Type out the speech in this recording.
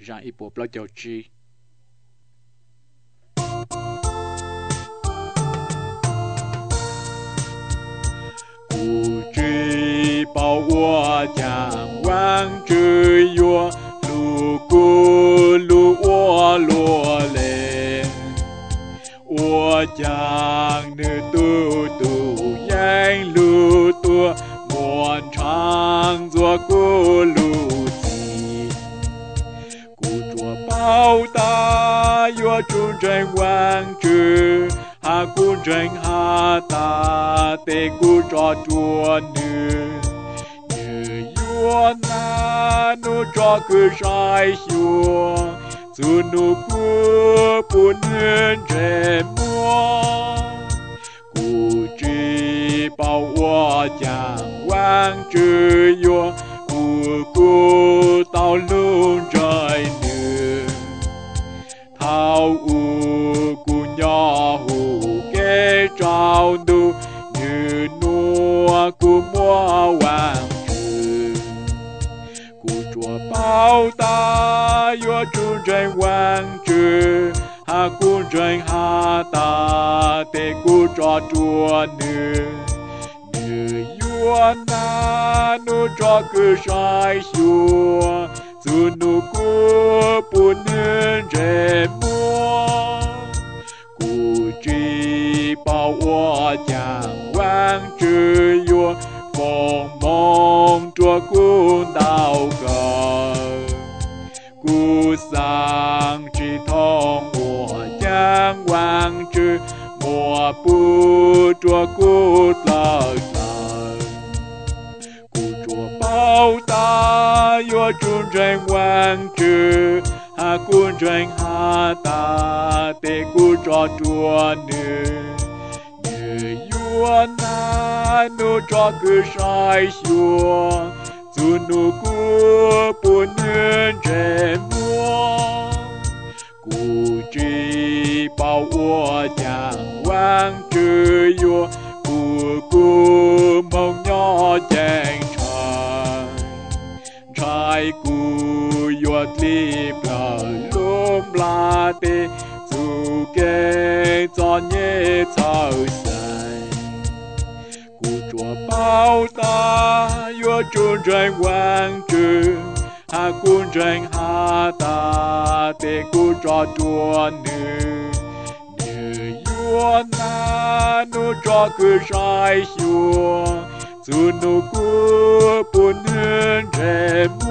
ra ít bộ bao giờ chi chỉ bảo 我将万只月路过路我落泪，我将你嘟嘟沿路多莫常做过路子，故作报答月中真万只。哈古真哈达得古着着女，女约那努着个晒修，做努古不能这么，古只把我将万只约，古古到路在女，逃无古鸟。找路女诺古莫忘之，古着报答月中真忘之，哈古真哈达得古着着女，女约那努着个晒修，做努古不能这么。把我将万只月风梦着古道歌，故丧之痛我将万只莫不着古乐歌，故着报答月中真万只。哈古真哈达得古着着女，女约那努着个晒修，做努古不能这么，古只把我将万只月，古古梦鸟真长，柴古月里边。la tê dù kê cho nhé thao sai cụ chùa bao ta yo chun tranh quang trừ ha kun tranh ha ta tê cụ cho chùa nữ nữ yo na nu cho cứ sai xua dù nu cụ bún nên rèm